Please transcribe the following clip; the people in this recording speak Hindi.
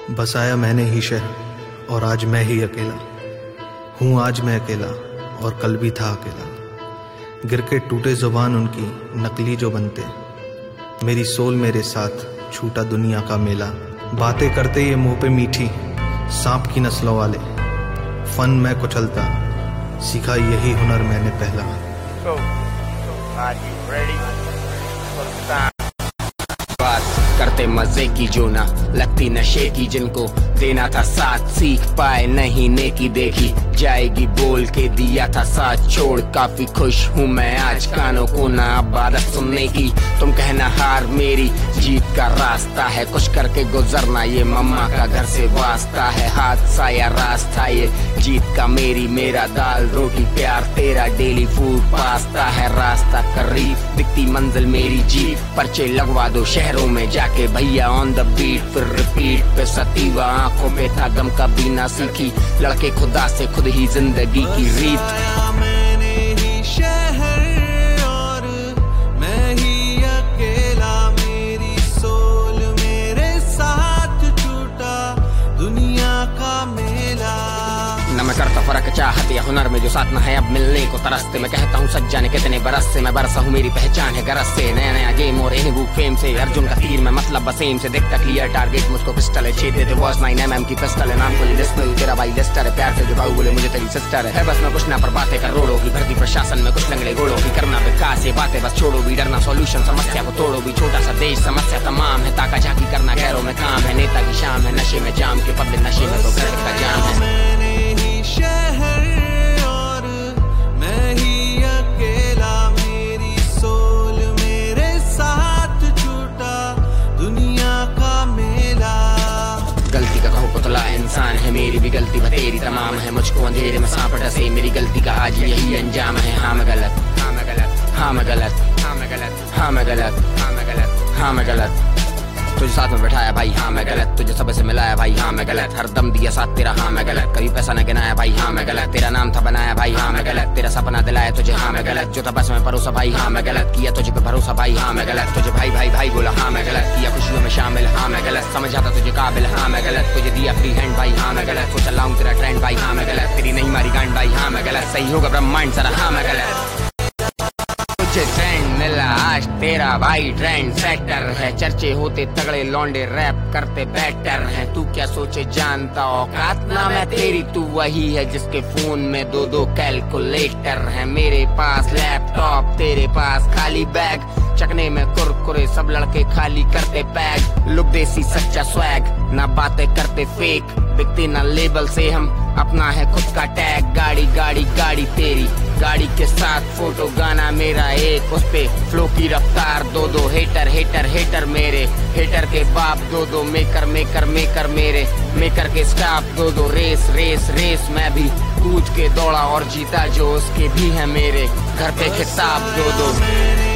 बसाया मैंने ही शहर और आज मैं ही अकेला हूँ। आज मैं अकेला और कल भी था अकेला। गिर के टूटे जुबान उनकी नकली जो बनते, मेरी सोल मेरे साथ छूटा दुनिया का मेला। बातें करते ये मुंह पे मीठी सांप की नस्लों वाले, फन मैं कुचलता सीखा यही हुनर मैंने पहला। बात करते मजे की जो ना लगती नशे की, जिनको देना था साथ सीख पाए नहीं नेकी देखी जाएगी बोल के दिया था साथ छोड़। काफी खुश हूँ मैं आज कानों को ना आबादत सुनने की। तुम कहना हार मेरी जीत का रास्ता है, कुछ करके गुजरना ये मम्मा का घर से वास्ता है। हादसा या रास्ता ये जीत का मेरी, मेरा दाल रोटी प्यार तेरा डेली फूड पास्ता है। रास्ता करीब दिखती मंजिल मेरी जीत, पर्चे लगवा दो शहरों में जाके भैया ऑन द बीट। फिर रिपीट पे सतीवा आंखों पे था गम का बीना सीखी, लड़के खुदा से खुद ही जिंदगी की रीत। मैंने ही शहर और मैं ही अकेला, मेरी सोल मेरे साथ छूटा दुनिया का मेला। न मैं करता फर्क चाहत या हुनर में जो साथ न है अब मिलने को तरसते। मैं कहता हूँ सच जाने कितने बरस से मैं बरसा हूँ, मेरी पहचान है गरज से। नया नया गेम और एनी बुक फेम से, अर्जुन का तीर में मतलब बसेम से। देखता क्लियर टारगेट मुझको पिस्टल है, छेद देते वॉच 9mm की पिस्टल है। नाम को लिस्टल तेरा भाई लिस्टर है, प्यार से जो भाऊ बोले मुझे तेरी सिस्टर है। बस मैं कुछ ना पर बातें कर रोड़ों की, भर्ती प्रशासन में कुछ लंगड़े घोड़ों की। करना विकास ये बातें बस छोड़ो भी, डरना सॉल्यूशन समस्या को तोड़ो भी। छोटा सा देश समस्या तमाम है, ताका झाकी करना गैरों में काम है। नेता की शाम है नशे में जाम के, पब्लिक नशे में तो घर का जाम है। मैंने ही शहर और मैं ही अकेला, मेरी सोल मेरे साथ छूटा दुनिया का मेला। गलती का कहो पुतला इंसान है, मेरी भी गलती तेरी तमाम है। मुझको अंधेरे में सांप डसे, मेरी गलती का आज यही अंजाम है। हाँ मैं गलत, हाँ मैं गलत, हाँ मैं गलत, हाँ मैं गलत, हाँ मैं गलत, हाँ मैं गलत, हाँ मैं गलत। तुझे साथ में बैठाया भाई हाँ मैं गलत, तुझे सबसे मिलाया भाई हाँ मैं गलत। हर दम दिया साथ तेरा हाँ मैं गलत, कभी पैसा न गिनाया भाई हाँ मैं गलत। तेरा नाम था बनाया भाई हाँ मैं गलत, तेरा सपना दिलाया तुझे हाँ मैं गलत। जो था बस में परोसा भाई हाँ मैं गलत, किया तुझे पे भरोसा भाई हाँ मैं गलत। तुझे भाई भाई भाई बोला हाँ मैं गलत, किया खुशियों में शामिल हाँ मैं गलत। समझा था तुझे काबिल हाँ मैं गलत, तुझे दिया फ्री हैंड भाई हाँ मैं गलत। तो चलाऊं तेरा ट्रेंड भाई हाँ मैं गलत, तेरी नहीं मारी गांड भाई हाँ मैं गलत। सही होगा ब्रह्मांड सारा हाँ मैं गलत। तुझे ट्रेंड मिला आज तेरा भाई ट्रेंड सेटर है, चर्चे होते तगड़े लौंडे रैप करते बेटर है। तू क्या सोचे जानता औकात ना मैं तेरी, तू वही है जिसके फोन में दो दो कैलकुलेटर है। मेरे पास लैपटॉप तेरे पास खाली बैग, चकने में कुरकुरे सब लड़के खाली करते पैग। लुक देसी सच्चा स्वैग ना बातें करते फेक, बिकते ना लेबल से हम अपना है खुद का टैग। गाड़ी गाड़ी गाड़ी तेरी गाड़ी के साथ फोटो गाना मेरा एक, उस पे फ्लो की रफ्तार दो दो। हेटर हेटर हेटर मेरे, हेटर के बाप दो दो। मेकर मेकर मेकर मेरे, मेकर के स्टाफ दो दो। रेस रेस रेस मैं भी कूद के दौड़ा और जीता जो उसके भी है मेरे, घर पे खिताब दो दो।